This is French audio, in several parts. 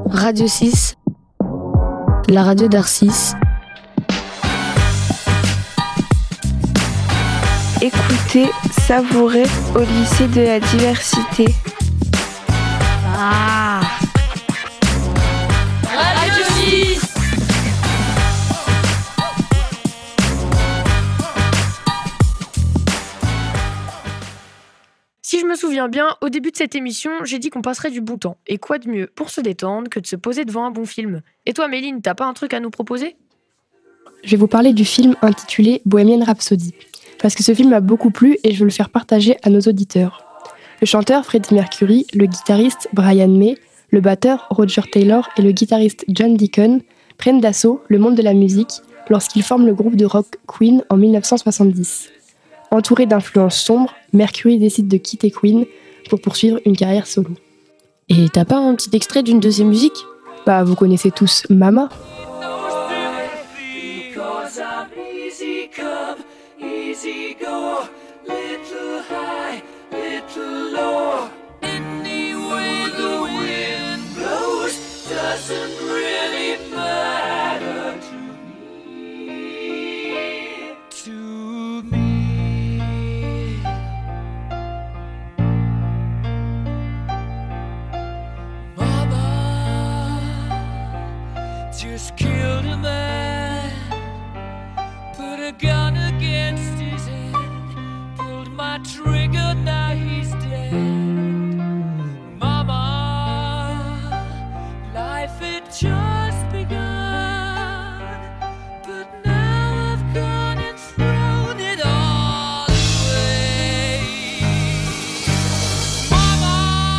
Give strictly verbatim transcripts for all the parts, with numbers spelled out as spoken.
Radio six, la radio d'Arcis. Écoutez, savourez au lycée de la diversité. Ah Radio six. Si je me souviens bien, au début de cette émission, j'ai dit qu'on passerait du bon temps. Et quoi de mieux pour se détendre que de se poser devant un bon film ? Et toi, Méline, t'as pas un truc à nous proposer ? Je vais vous parler du film intitulé Bohemian Rhapsody, parce que ce film m'a beaucoup plu et je veux le faire partager à nos auditeurs. Le chanteur Freddie Mercury, le guitariste Brian May, le batteur Roger Taylor et le guitariste John Deacon prennent d'assaut le monde de la musique lorsqu'ils forment le groupe de rock Queen en dix-neuf cent soixante-dix. Entouré d'influences sombres, Mercury décide de quitter Queen pour poursuivre une carrière solo. Et t'as pas un petit extrait d'une de ses musiques ? Bah, vous connaissez tous Mama. Just killed a man, put a gun against his head, pulled my trigger, now he's dead. Mama, life had just begun, but now I've gone and thrown it all away. Mama,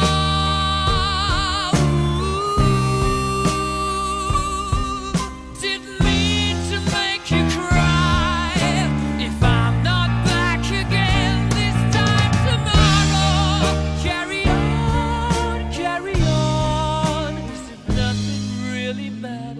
didn't mean to make you cry. If I'm not back again this time tomorrow, carry on, carry on, as if nothing really matters.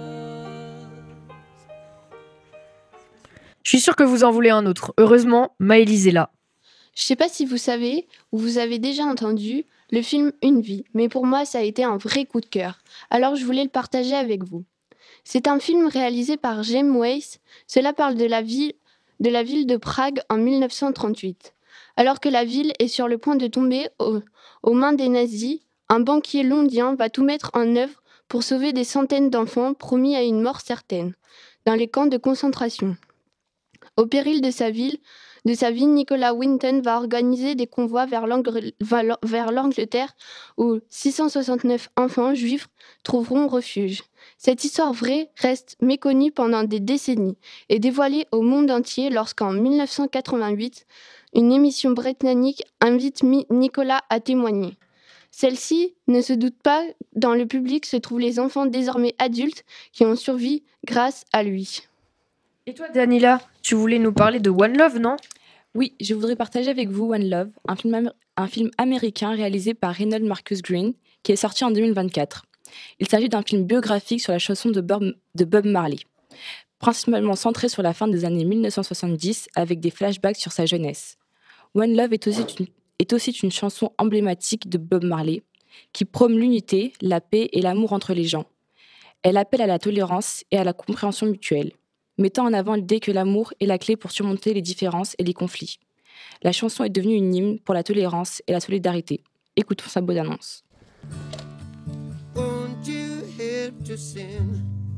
Je suis sûre que vous en voulez un autre. Heureusement, Maëlys est là. Je sais pas si vous savez ou vous avez déjà entendu le film Une vie, mais pour moi ça a été un vrai coup de cœur. Alors je voulais le partager avec vous. C'est un film réalisé par James Whale. Cela parle de la ville de la ville de Prague en dix-neuf cent trente-huit. Alors que la ville est sur le point de tomber au- aux mains des nazis, un banquier londonien va tout mettre en œuvre pour sauver des centaines d'enfants promis à une mort certaine dans les camps de concentration. Au péril de sa ville, de sa vie, Nicolas Winton va organiser des convois vers, l'Angr- vers vers l'Angleterre où six cent soixante-neuf enfants juifs trouveront refuge. Cette histoire vraie reste méconnue pendant des décennies et dévoilée au monde entier lorsqu'en dix-neuf cent quatre-vingt-huit, une émission britannique invite Mi- Nicolas à témoigner. Celle-ci ne se doute pas, dans le public se trouvent les enfants désormais adultes qui ont survécu grâce à lui. Et toi, Danila, tu voulais nous parler de One Love, non ? Oui, je voudrais partager avec vous One Love, un film, am- un film américain réalisé par Reynold Marcus Green, qui est sorti en deux mille vingt-quatre. Il s'agit d'un film biographique sur la chanson de Bob, de Bob Marley, principalement centré sur la fin des années dix-neuf cent soixante-dix, avec des flashbacks sur sa jeunesse. One Love est aussi une, est aussi une chanson emblématique de Bob Marley, qui prône l'unité, la paix et l'amour entre les gens. Elle appelle à la tolérance et à la compréhension mutuelle, mettant en avant l'idée que l'amour est la clé pour surmonter les différences et les conflits. La chanson est devenue une hymne pour la tolérance et la solidarité. Écoutons sa bonne annonce. Won't you help to sing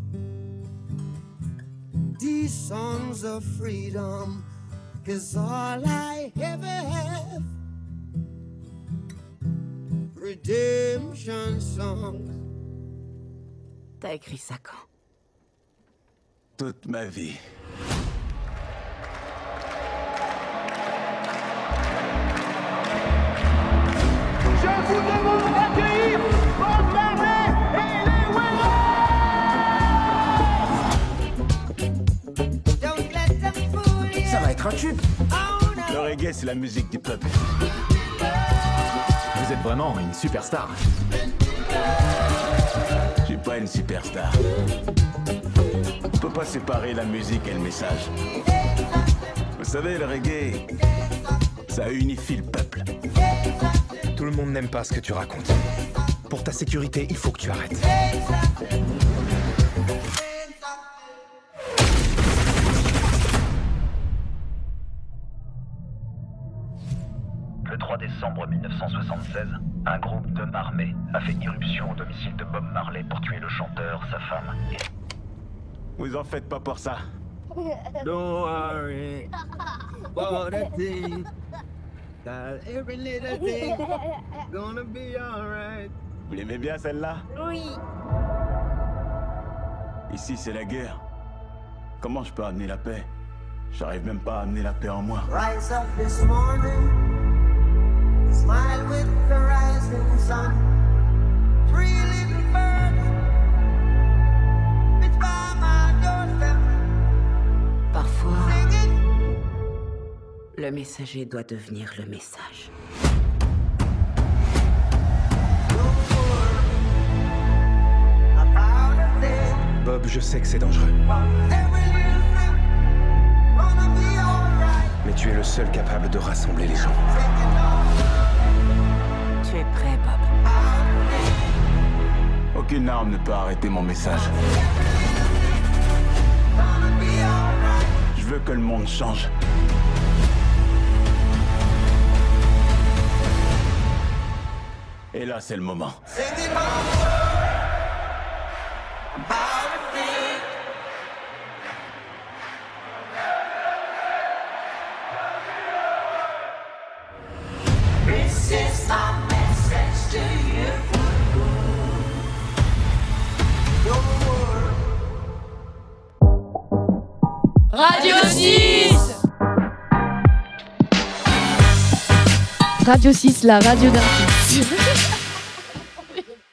these songs of freedom? 'Cause all I ever have, redemption songs. T'as écrit ça quand ? Toute ma vie. Je vous demande d'accueillir Bob Marley et les Wailers. Ça va être un tube. Le reggae, c'est la musique du peuple. Vous êtes vraiment une superstar. Je suis pas une superstar. On peut pas séparer la musique et le message. Vous savez, le reggae, ça unifie le peuple. Tout le monde n'aime pas ce que tu racontes. Pour ta sécurité, il faut que tu arrêtes. Le trois décembre mille neuf cent soixante-seize, un groupe d'hommes armés a fait irruption au domicile de Bob Marley pour tuer le chanteur, sa femme et... Vous en faites pas pour ça. Don't worry about a thing. That every little thing gonna be alright. Vous l'aimez bien celle-là? Oui. Ici c'est la guerre. Comment je peux amener la paix? J'arrive même pas à amener la paix en moi. Rise up this morning, smile with the rising sun. Three little birds, it's by my doorstep. Parfois, le messager doit devenir le message. Bob, je sais que c'est dangereux. Mais tu es le seul capable de rassembler les gens. Tu es prêt, Bob? Aucune arme ne peut arrêter mon message. Je veux que le monde change. Et là, c'est le moment. This is my message to you. Radio six Radio six, la radio d'Arcis.